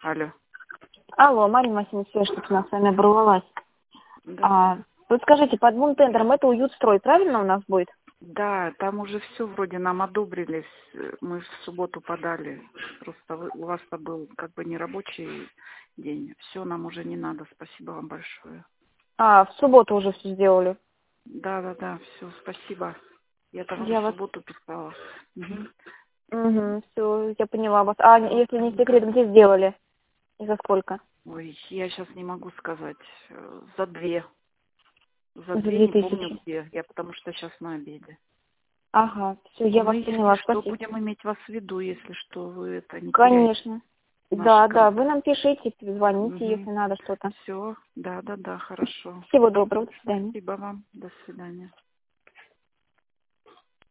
Алло. Алло, Марина Васильевна Свешкина с вами оборвалась. Да. Вы скажите, по двум тендерам это уютстрой, правильно у нас будет? Да, там уже все вроде нам одобрили. Мы в субботу подали. Просто у вас-то был как бы не рабочий день. Все, нам уже не надо. Спасибо вам большое. В субботу уже все сделали. Да, все, спасибо. Я там уже Я в вас... субботу писала. Угу. Угу, все, я поняла вас. Если не секрет, где сделали? И за сколько? Ой, я сейчас не могу сказать. За две. За За две не 2000. помню где. Я потому что сейчас на обеде. Ага, все, я вас Мы, если поняла, что, спасибо. будем иметь вас в виду, если что, вы это не теряйте Конечно. наши Да, вы контакты. нам пишите, звоните, Угу. если надо что-то. Все, да, хорошо. Всего доброго, до свидания. Спасибо вам, до свидания.